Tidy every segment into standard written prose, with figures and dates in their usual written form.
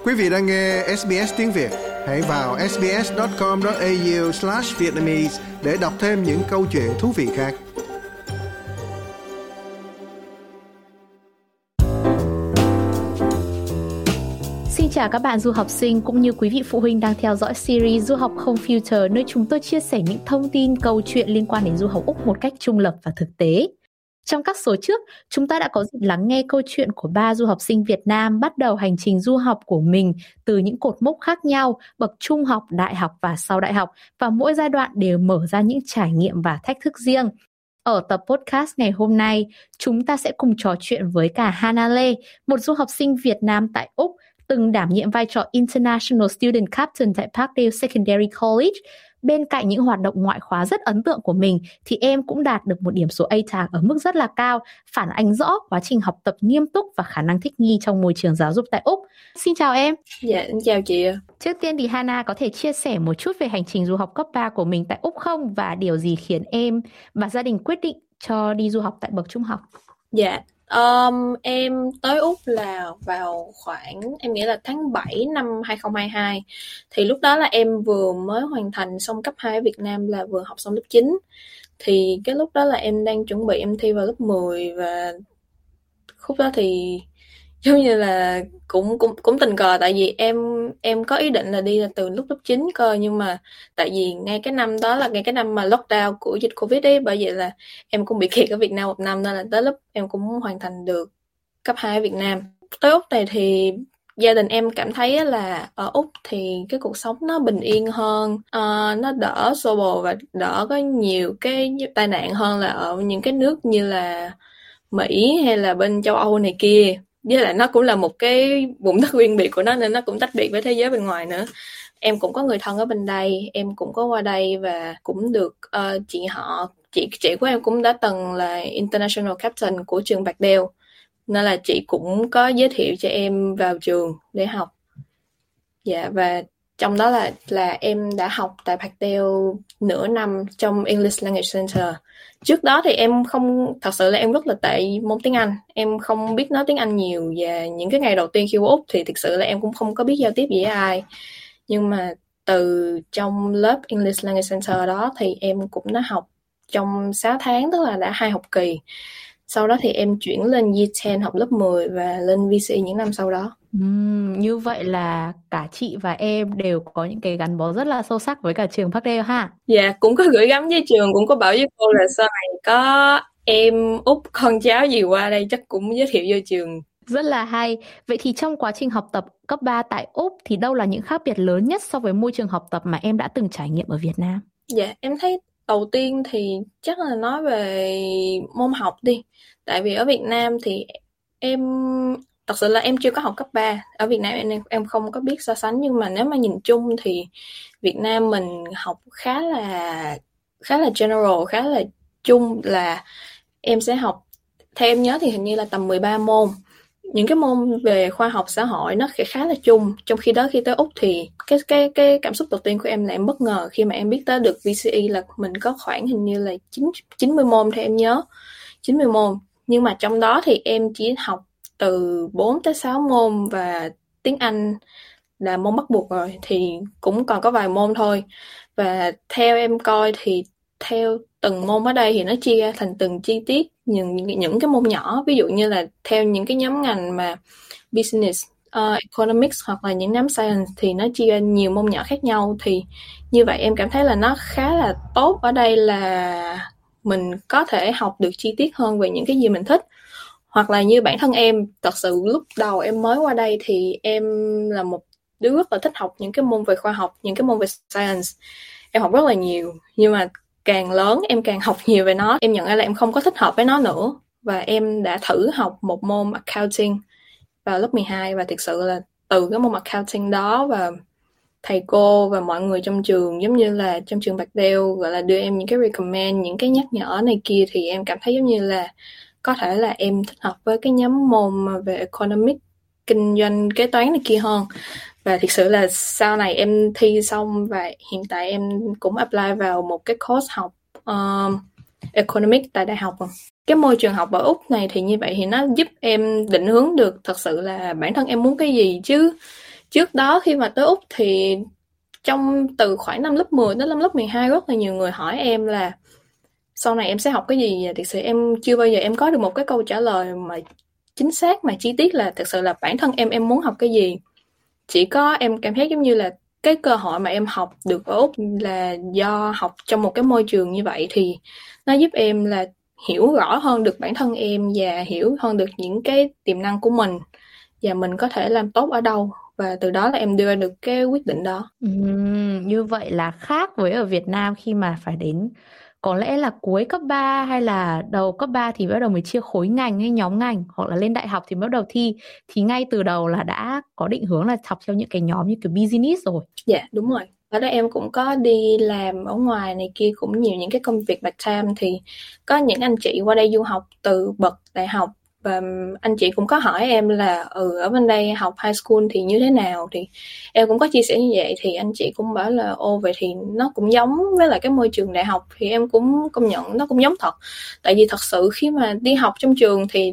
Quý vị đang nghe SBS tiếng Việt. Hãy vào sbs.com.au/vietnamese để đọc thêm những câu chuyện thú vị khác. Xin chào các bạn du học sinh cũng như quý vị phụ huynh đang theo dõi series Du học không filter, nơi chúng tôi chia sẻ những thông tin, câu chuyện liên quan đến du học Úc một cách trung lập và thực tế. Trong các số trước, chúng ta đã có dịp lắng nghe câu chuyện của 3 du học sinh Việt Nam bắt đầu hành trình du học của mình từ những cột mốc khác nhau, bậc trung học, đại học và sau đại học, và mỗi giai đoạn đều mở ra những trải nghiệm và thách thức riêng. Ở tập podcast ngày hôm nay, chúng ta sẽ cùng trò chuyện với cả Hannah Lê, một du học sinh Việt Nam tại Úc, từng đảm nhiệm vai trò International Student Captain tại Parkdale Secondary College. Bên cạnh những hoạt động ngoại khóa rất ấn tượng của mình thì em cũng đạt được một điểm số ATAR ở mức rất là cao, phản ánh rõ quá trình học tập nghiêm túc và khả năng thích nghi trong môi trường giáo dục tại Úc. Xin chào em. Dạ, chào chị. Trước tiên thì Hannah có thể chia sẻ một chút về hành trình du học cấp 3 của mình tại Úc không? Và điều gì khiến em và gia đình quyết định cho đi du học tại bậc trung học? Dạ, em tới Úc là vào khoảng, em nghĩ là tháng 7 năm 2022. Thì lúc đó là em vừa mới hoàn thành xong cấp 2 ở Việt Nam, là vừa học xong lớp 9. Thì cái lúc đó là em đang chuẩn bị em thi vào lớp 10. Và khúc đó thì giống như là cũng tình cờ, tại vì em có ý định là đi là từ lúc lớp 9 cơ, nhưng mà tại vì ngay cái năm đó là ngay cái năm mà lockdown của dịch Covid ấy, bởi vậy là em cũng bị kẹt ở Việt Nam một năm, nên là tới lớp em cũng hoàn thành được cấp 2 ở Việt Nam. Tới Úc này thì gia đình em cảm thấy là ở Úc thì cái cuộc sống nó bình yên hơn, nó đỡ xô bồ và đỡ có nhiều cái tai nạn hơn là ở những cái nước như là Mỹ hay là bên châu Âu này kia. Với lại nó cũng là một cái vùng đất riêng biệt của nó, nên nó cũng tách biệt với thế giới bên ngoài nữa. Em cũng có người thân ở bên đây, em cũng có qua đây và cũng được chị của em cũng đã từng là International Captain của trường Parkdale, nên là chị cũng có giới thiệu cho em vào trường để học. Dạ, và trong đó là em đã học tại Parkdale nửa năm trong English Language Center. Trước đó thì thật sự là em rất là tệ môn tiếng Anh. Em không biết nói tiếng Anh nhiều, và những cái ngày đầu tiên khi qua Úc thì thực sự là em cũng không có biết giao tiếp gì với ai. Nhưng mà từ trong lớp English Language Center đó thì em cũng đã học trong 6 tháng, tức là đã 2 học kỳ. Sau đó thì em chuyển lên Year 10 học lớp 10 và lên VCE những năm sau đó. Như vậy là cả chị và em đều có những cái gắn bó rất là sâu sắc với cả trường Parkdale ha? Dạ, cũng có gửi gắm với trường, cũng có bảo với cô là sau này có em Úc con cháu gì qua đây chắc cũng giới thiệu vô trường. Rất là hay. Vậy thì trong quá trình học tập cấp 3 tại Úc thì đâu là những khác biệt lớn nhất so với môi trường học tập mà em đã từng trải nghiệm ở Việt Nam? Dạ, em thấy đầu tiên thì chắc là nói về môn học đi. Tại vì ở Việt Nam thì thật sự là em chưa có học cấp 3. Ở Việt Nam em không có biết so sánh, nhưng mà nếu mà nhìn chung thì Việt Nam mình học khá là general, khá là chung, là em sẽ học, theo em nhớ thì hình như là tầm 13 môn. Những cái môn về khoa học xã hội nó khá là chung. Trong khi đó khi tới Úc thì cái cảm xúc đầu tiên của em là em bất ngờ khi mà em biết tới được VCE là mình có khoảng hình như là 90 môn, theo em nhớ 90 môn. Nhưng mà trong đó thì em chỉ học từ 4 tới 6 môn, và tiếng Anh là môn bắt buộc rồi, thì cũng còn có vài môn thôi. Và theo em coi thì theo từng môn ở đây thì nó chia ra thành từng chi tiết những cái môn nhỏ. Ví dụ như là theo những cái nhóm ngành mà business, economics hoặc là những nhóm science thì nó chia ra nhiều môn nhỏ khác nhau. Thì như vậy em cảm thấy là nó khá là tốt ở đây, là mình có thể học được chi tiết hơn về những cái gì mình thích. Hoặc là như bản thân em, thật sự lúc đầu em mới qua đây thì em là một đứa rất là thích học những cái môn về khoa học, những cái môn về science. Em học rất là nhiều, nhưng mà càng lớn em càng học nhiều về nó, em nhận ra là em không có thích hợp với nó nữa. Và em đã thử học một môn accounting vào lớp 12, và thực sự là từ cái môn accounting đó và thầy cô và mọi người trong trường, giống như là trong trường Parkdale gọi là đưa em những cái recommend, những cái nhắc nhở này kia, thì em cảm thấy giống như là có thể là em thích hợp với cái nhóm môn về economic, kinh doanh, kế toán này kia hơn. Và thực sự là sau này em thi xong và hiện tại em cũng apply vào một cái course học economic tại đại học. Cái môi trường học ở Úc này thì như vậy thì nó giúp em định hướng được thật sự là bản thân em muốn cái gì, chứ Trước đó khi mà tới Úc thì từ khoảng năm lớp 10 đến năm lớp 12 rất là nhiều người hỏi em là sau này em sẽ học cái gì, và thực sự em chưa bao giờ em có được một cái câu trả lời mà chính xác mà chi tiết là thực sự là bản thân em muốn học cái gì. Chỉ có em cảm thấy giống như là cái cơ hội mà em học được ở Úc là do học trong một cái môi trường như vậy, thì nó giúp em là hiểu rõ hơn được bản thân em và hiểu hơn được những cái tiềm năng của mình và mình có thể làm tốt ở đâu, và từ đó là em đưa ra được cái quyết định đó. Như vậy là khác với ở Việt Nam khi mà phải đến có lẽ là cuối cấp 3 hay là đầu cấp 3 thì bắt đầu mới chia khối ngành hay nhóm ngành, hoặc là lên đại học thì bắt đầu thi, thì ngay từ đầu là đã có định hướng là học theo những cái nhóm như kiểu business rồi. Dạ đúng rồi. Ở đây em cũng có đi làm ở ngoài này kia cũng nhiều những cái công việc part-time, thì có những anh chị qua đây du học từ bậc đại học, và anh chị cũng có hỏi em là ở bên đây học high school thì như thế nào, thì em cũng có chia sẻ như vậy, thì anh chị cũng bảo là vậy thì nó cũng giống với lại cái môi trường đại học, thì em cũng công nhận nó cũng giống thật. Tại vì thật sự khi mà đi học trong trường thì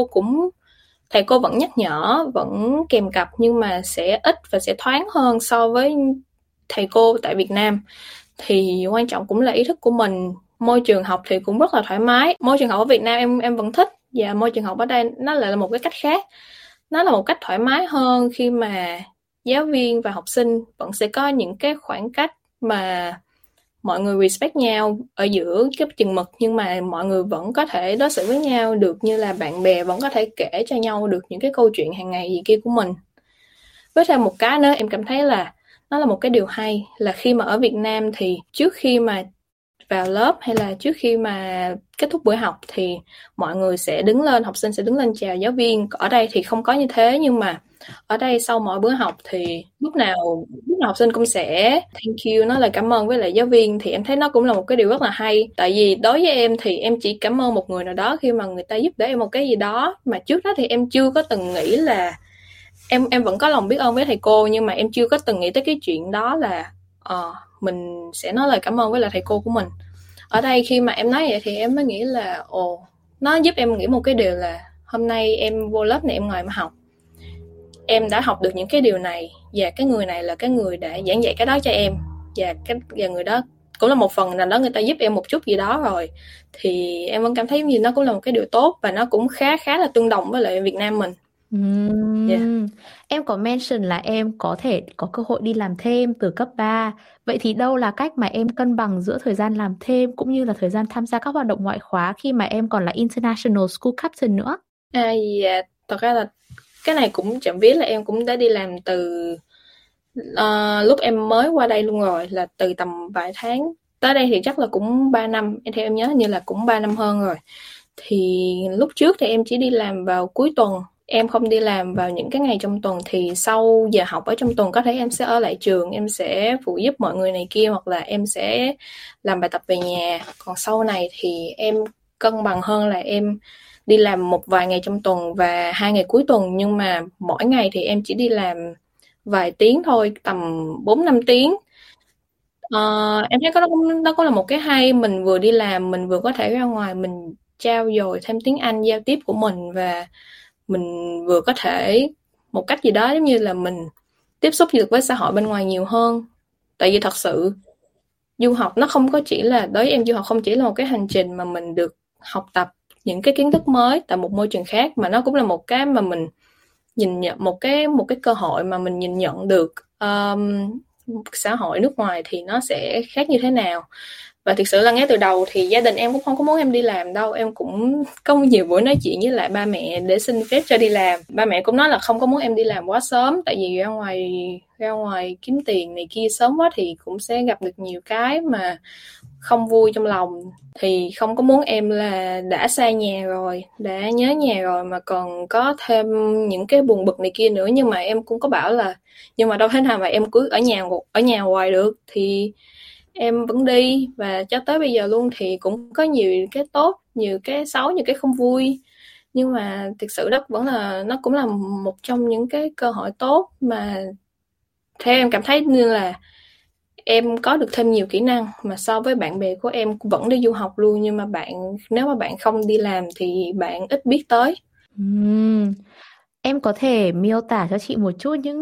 thầy cô vẫn nhắc nhở, vẫn kèm cặp, nhưng mà sẽ ít và sẽ thoáng hơn so với thầy cô tại Việt Nam. Thì quan trọng cũng là ý thức của mình. Môi trường học thì cũng rất là thoải mái. Môi trường học ở Việt Nam em vẫn thích, và môi trường học ở đây nó lại là một cái cách khác. Nó là một cách thoải mái hơn khi mà giáo viên và học sinh vẫn sẽ có những cái khoảng cách mà mọi người respect nhau ở giữa cái chừng mực, nhưng mà mọi người vẫn có thể đối xử với nhau được như là bạn bè, vẫn có thể kể cho nhau được những cái câu chuyện hàng ngày gì kia của mình. Với thêm một cái nữa em cảm thấy là nó là một cái điều hay là khi mà ở Việt Nam thì trước khi mà vào lớp hay là trước khi mà kết thúc buổi học thì mọi người sẽ đứng lên, học sinh sẽ đứng lên chào giáo viên. Ở đây thì không có như thế, nhưng mà ở đây sau mỗi bữa học thì lúc nào học sinh cũng sẽ thank you, nói lời cảm ơn với lại giáo viên, thì em thấy nó cũng là một cái điều rất là hay. Tại vì đối với em thì em chỉ cảm ơn một người nào đó khi mà người ta giúp đỡ em một cái gì đó, mà trước đó thì em chưa có từng nghĩ là em vẫn có lòng biết ơn với thầy cô, nhưng mà em chưa có từng nghĩ tới cái chuyện đó là mình sẽ nói lời cảm ơn với lại thầy cô của mình. Ở đây khi mà em nói vậy thì em mới nghĩ là nó giúp em nghĩ một cái điều là hôm nay em vô lớp này em ngồi mà học, em đã học được những cái điều này, và cái người này là cái người đã giảng dạy cái đó cho em, và người đó cũng là một phần nào đó người ta giúp em một chút gì đó rồi, thì em vẫn cảm thấy như nó cũng là một cái điều tốt, và nó cũng khá là tương đồng với lại Việt Nam mình. Em có mention là em có thể có cơ hội đi làm thêm từ cấp 3. Vậy thì đâu là cách mà em cân bằng giữa thời gian làm thêm cũng như là thời gian tham gia các hoạt động ngoại khóa khi mà em còn là International School Captain nữa? Dạ, thật ra là cái này cũng chậm vía là em cũng đã đi làm từ lúc em mới qua đây luôn rồi, là từ tầm vài tháng. Tới đây thì chắc là cũng 3 năm, theo em nhớ như là cũng 3 năm hơn rồi. Thì lúc trước thì em chỉ đi làm vào cuối tuần, em không đi làm vào những cái ngày trong tuần. Thì sau giờ học ở trong tuần có thể em sẽ ở lại trường, em sẽ phụ giúp mọi người này kia, hoặc là em sẽ làm bài tập về nhà. Còn sau này thì em cân bằng hơn là em đi làm một vài ngày trong tuần và 2 ngày cuối tuần, nhưng mà mỗi ngày thì em chỉ đi làm vài tiếng thôi, tầm 4-5 tiếng. Em thấy đó cũng là một cái hay, mình vừa đi làm mình vừa có thể ra ngoài mình trau dồi thêm tiếng Anh, giao tiếp của mình, và mình vừa có thể một cách gì đó giống như là mình tiếp xúc được với xã hội bên ngoài nhiều hơn. Tại vì thật sự du học nó không có chỉ là, đối với em du học không chỉ là một cái hành trình mà mình được học tập những cái kiến thức mới tại một môi trường khác, mà nó cũng là một cái mà mình nhìn nhận một cái cơ hội mà mình nhìn nhận được xã hội nước ngoài thì nó sẽ khác như thế nào. Và thực sự là ngay từ đầu thì gia đình em cũng không có muốn em đi làm đâu. Em cũng có nhiều buổi nói chuyện với lại ba mẹ để xin phép cho đi làm. Ba mẹ cũng nói là không có muốn em đi làm quá sớm, tại vì ra ngoài kiếm tiền này kia sớm quá thì cũng sẽ gặp được nhiều cái mà không vui trong lòng. Thì không có muốn em là đã xa nhà rồi, đã nhớ nhà rồi mà còn có thêm những cái buồn bực này kia nữa. Nhưng mà em cũng có bảo là nhưng mà đâu thế nào mà em cứ ở nhà hoài được, thì em vẫn đi. Và cho tới bây giờ luôn thì cũng có nhiều cái tốt, nhiều cái xấu, nhiều cái không vui, nhưng mà thực sự đó vẫn là, nó cũng là một trong những cái cơ hội tốt mà theo em cảm thấy như là em có được thêm nhiều kỹ năng mà so với bạn bè của em cũng vẫn đi du học luôn, nhưng mà nếu mà bạn không đi làm thì bạn ít biết tới. Em có thể miêu tả cho chị một chút những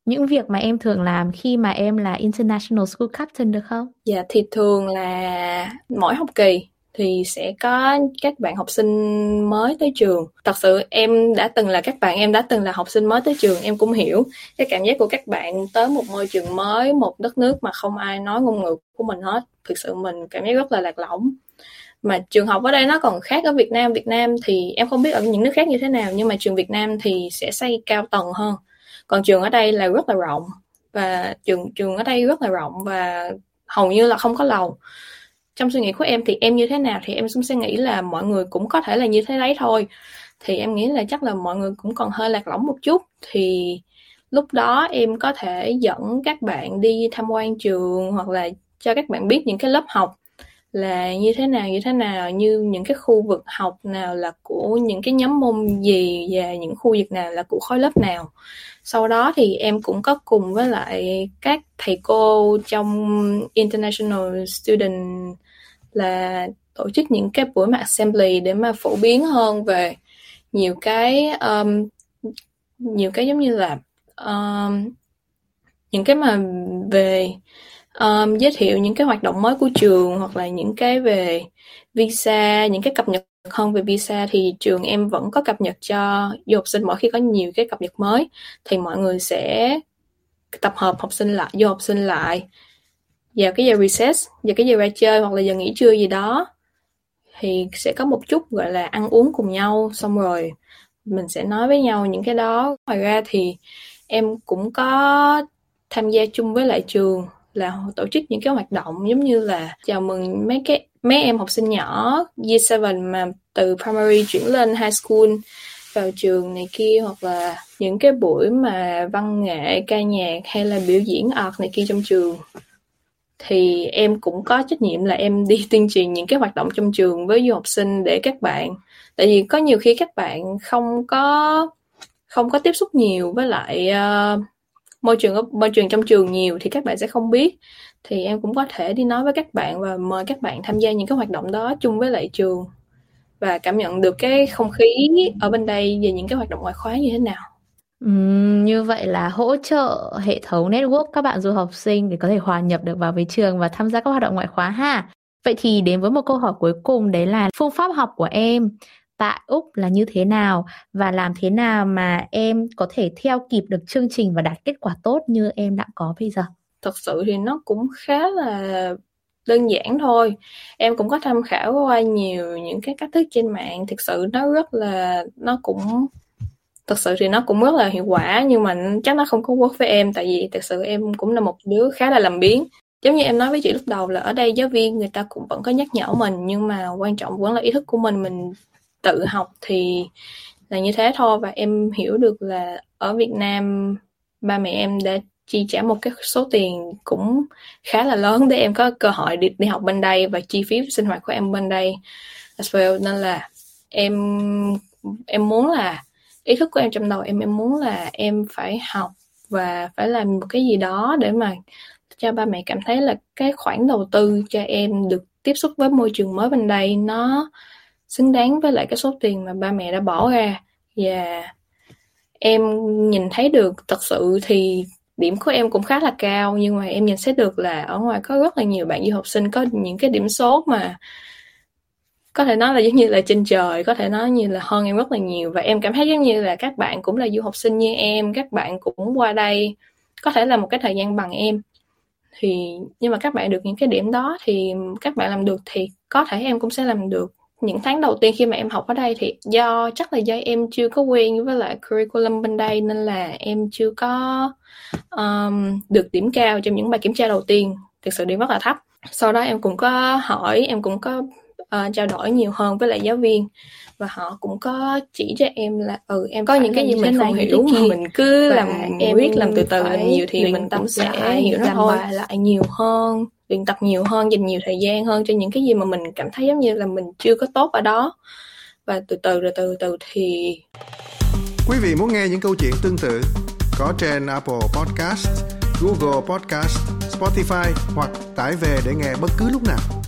những việc mà em thường làm khi mà em là International School Captain được không? Dạ thì thường là mỗi học kỳ thì sẽ có các bạn học sinh mới tới trường. Thật sự em đã từng là các bạn, em đã từng là học sinh mới tới trường, em cũng hiểu cái cảm giác của các bạn tới một môi trường mới, một đất nước mà không ai nói ngôn ngữ của mình hết. Thực sự mình cảm giác rất là lạc lõng. Mà trường học ở đây nó còn khác ở Việt Nam. Việt Nam thì em không biết ở những nước khác như thế nào, nhưng mà trường Việt Nam thì sẽ xây cao tầng hơn. Còn trường ở đây là rất là rộng, và trường ở đây rất là rộng và hầu như là không có lầu. Trong suy nghĩ của em thì em như thế nào thì em cũng sẽ nghĩ là mọi người cũng có thể là như thế đấy thôi. Thì em nghĩ là chắc là mọi người cũng còn hơi lạc lõng một chút. Thì lúc đó em có thể dẫn các bạn đi tham quan trường, hoặc là cho các bạn biết những cái lớp học là như thế nào, như những cái khu vực học nào là của những cái nhóm môn gì, và những khu vực nào là của khối lớp nào. Sau đó thì em cũng có cùng với lại các thầy cô trong International Student là tổ chức những cái buổi mà assembly để mà phổ biến hơn về nhiều cái giống như là những cái mà về giới thiệu những cái hoạt động mới của trường, hoặc là những cái về visa, những cái cập nhật hơn về visa. Thì trường em vẫn có cập nhật cho du học sinh, mỗi khi có nhiều cái cập nhật mới thì mọi người sẽ tập hợp du học sinh lại vào cái giờ recess, vào cái giờ ra chơi hoặc là giờ nghỉ trưa gì đó, thì sẽ có một chút gọi là ăn uống cùng nhau, xong rồi mình sẽ nói với nhau những cái đó. Ngoài ra thì em cũng có tham gia chung với lại trường là tổ chức những cái hoạt động giống như là chào mừng mấy em học sinh nhỏ Year 7 mà từ primary chuyển lên high school vào trường này kia, hoặc là những cái buổi mà văn nghệ, ca nhạc hay là biểu diễn art này kia trong trường. Thì em cũng có trách nhiệm là em đi tuyên truyền những cái hoạt động trong trường với du học sinh để các bạn, tại vì có nhiều khi các bạn không có tiếp xúc nhiều với lại môi trường trong trường nhiều thì các bạn sẽ không biết. Thì em cũng có thể đi nói với các bạn và mời các bạn tham gia những cái hoạt động đó chung với lại trường, và cảm nhận được cái không khí ở bên đây về những cái hoạt động ngoại khóa như thế nào. Như vậy là hỗ trợ hệ thống network các bạn du học sinh để có thể hòa nhập được vào với trường và tham gia các hoạt động ngoại khóa ha. Vậy thì đến với một câu hỏi cuối cùng, đấy là phương pháp học của em tại Úc là như thế nào, và làm thế nào mà em có thể theo kịp được chương trình và đạt kết quả tốt như em đã có bây giờ? Thật sự thì nó cũng khá là đơn giản thôi. Em cũng có tham khảo qua nhiều những cái cách thức trên mạng. Thực sự nó cũng rất là hiệu quả, nhưng mà chắc nó không có work với em, tại vì thực sự em cũng là một đứa khá là làm biếng. Giống như em nói với chị lúc đầu là ở đây giáo viên người ta cũng vẫn có nhắc nhở mình, nhưng mà quan trọng vẫn là ý thức của mình tự học thì là như thế thôi. Và em hiểu được là ở Việt Nam ba mẹ em đã chi trả một cái số tiền cũng khá là lớn để em có cơ hội đi học bên đây, và chi phí sinh hoạt của em bên đây as well. Nên là em muốn là ý thức của em trong đầu em muốn là em phải học và phải làm một cái gì đó để mà cho ba mẹ cảm thấy là cái khoản đầu tư cho em được tiếp xúc với môi trường mới bên đây nó xứng đáng với lại cái số tiền mà ba mẹ đã bỏ ra. Và em nhìn thấy được thật sự thì điểm của em cũng khá là cao, nhưng mà em nhìn thấy được là ở ngoài có rất là nhiều bạn du học sinh có những cái điểm số mà có thể nói là giống như là trên trời, có thể nói như là hơn em rất là nhiều. Và em cảm thấy giống như là các bạn cũng là du học sinh như em, các bạn cũng qua đây có thể là một cái thời gian bằng em, nhưng mà các bạn được những cái điểm đó thì các bạn làm được thì có thể em cũng sẽ làm được. Những tháng đầu tiên khi mà em học ở đây thì chắc là do em chưa có quen với lại curriculum bên đây, nên là em chưa có được điểm cao trong những bài kiểm tra đầu tiên. Thực sự điểm rất là thấp. Sau đó em cũng có hỏi, em cũng có trao đổi nhiều hơn với lại giáo viên, và họ cũng có chỉ cho em là em có những cái gì mình không hiểu mà mình cứ làm từ từ làm nhiều thì mình cũng sẽ hiểu nó thôi. Lại nhiều hơn, luyện tập nhiều hơn, dành nhiều thời gian hơn cho những cái gì mà mình cảm thấy giống như là mình chưa có tốt ở đó, và từ từ thì quý vị muốn nghe những câu chuyện tương tự có trên Apple Podcast, Google Podcast, Spotify hoặc tải về để nghe bất cứ lúc nào.